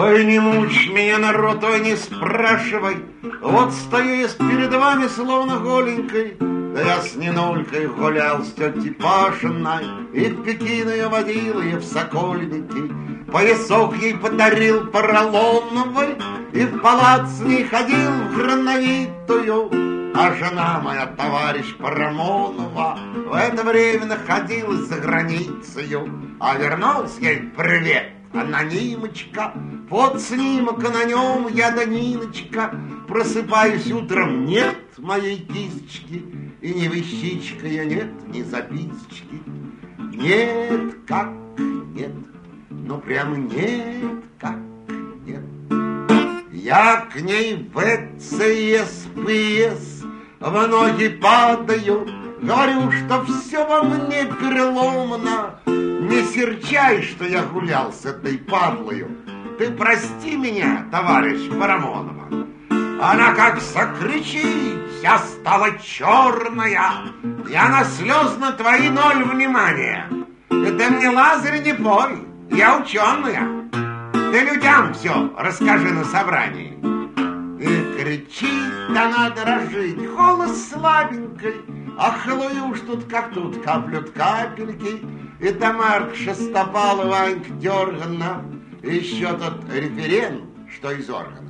Ой, не мучь меня, народ, ой, не спрашивай. Вот стою я перед вами, словно голенькой. Да я с Нинулькой гулял с тетей Пашиной, и в Пекин ее водил, и в Сокольники. Поясок ей подарил поролоновый, и в палац с ней ходил в грановитую. А жена моя, товарищ Парамонова, в это время находилась за границею. А вернулся ей привет, анонимочка. Вот снимок, а на нем я да Ниночка. Просыпаюсь утром, нет моей кисточки, и ни вещичка я нет, ни записочки. Нет, как нет, ну прямо нет, как нет. Я к ней в ЭЦСПС в ноги падаю, говорю, что все во мне переломано. Не серчай, что я гулял с этой падлою. Ты прости меня, товарищ Парамонова. Она как закричит, вся стала черная. Я на слезно твои ноль внимания. Ты мне, Лазарь, не пой, я ученая. Ты людям все расскажи на собрании. И кричит она, дрожит, голос слабенький. А Хлоя уж тут как тут, каплют капельки. И Тамарка Шестопалова, Ванька Дерганов, еще тот референт, что из органов.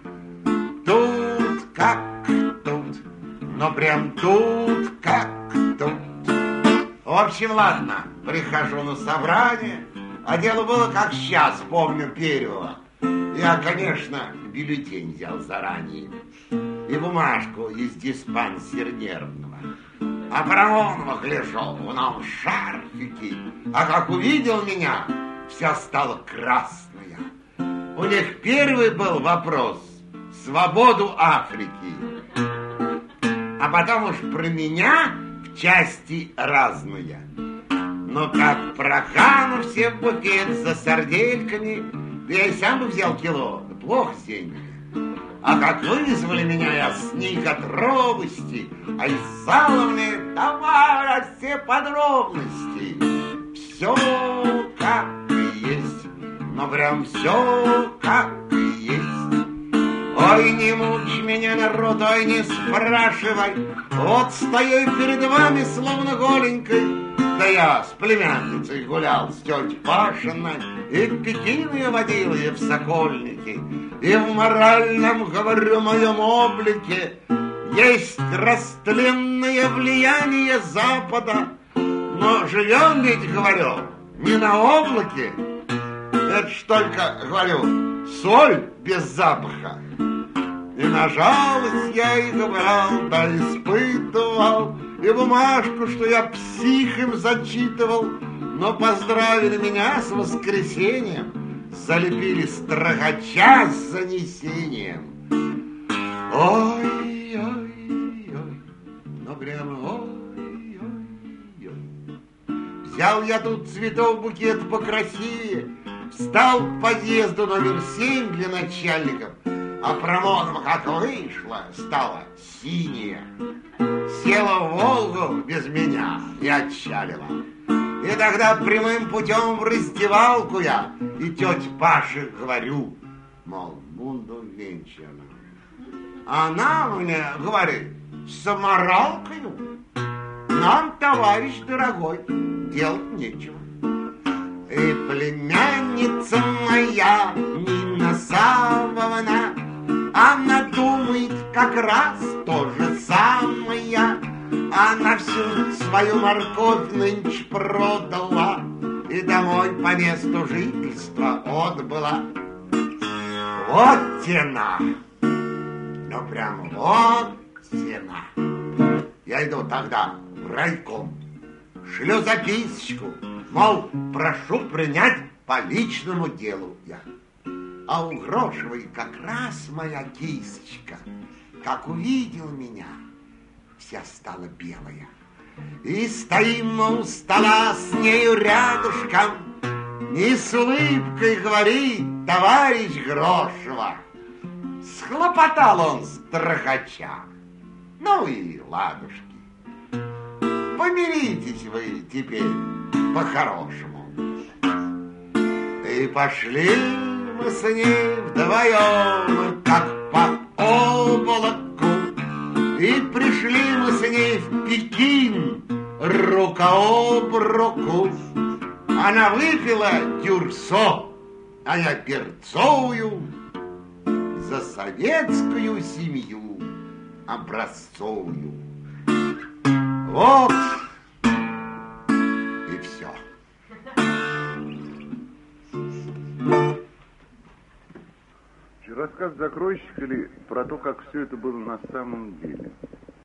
Тут как тут, но прям тут как тут. В общем, ладно, прихожу на собрание, а дело было как сейчас, помню первого. Я, конечно, бюллетень взял заранее и бумажку из диспансера нервного. А Парамонова, гляжу, в новом шарфике, а как увидел меня, вся стала красная. У них первый был вопрос — свободу Африки. А потом уж про меня в части разные. Но как прогану все в буфет за сардельками, да я и сам бы взял кило, плохо с деньгами. А как вызвали меня, я сник от робости, а из зала мне давай все подробности. Все как и есть, но прям все как и есть. Ой, не мучь меня, народ, ой, не спрашивай. Вот стою перед вами, словно голенькой. Да я с племянницей гулял с тетей Пашиной, и в Пекин ее водил, и в Сокольники. И в моральном, говорю, моем облике есть растленное влияние Запада. Но живем ведь, говорю, не на облаке. Это ж только, говорю, соль без запаха. И на жалость я их брал, да испытывал, и бумажку, что я псих им зачитывал. Но поздравили меня с воскресеньем, залепили строгача с занесением. Ой, ой, ой, ну прямо ой, ой, ой. Взял я тут цветов букет покрасивее, встал к подъезду номер 7 для начальников, а Парамонова как вышла, стала синяя. Села в Волгу без меня и отчалила. И тогда прямым путем в раздевалку я и тете Паше говорю, мол, буду венчана. Она мне говорит, саморалкою нам, товарищ дорогой, делать нечего. И племянница моя, Нина Савовна, она думает как раз то же самое. Она всю свою морковь нынче продала и домой по месту жительства отбыла. Вот тена, ну прям вот тена. Я иду тогда в райком, шлю записочку, мол, прошу принять по личному делу я. А у Грошевой как раз моя кисточка, как увидел меня, вся стала белая. И стоим мы у стола с нею рядышком, и с улыбкой говорит товарищ Грошева. Схлопотал он строгача. Ну и ладушки. Помиритесь вы теперь по-хорошему. И пошли мы с ней вдвоем, как по облаку, и пришли мы с ней в Пекин рука об руку. Она выпила дюрсо, а я перцовую за советскую семью образцовую. Вот и все. Рассказ закройщик или про то, как все это было на самом деле?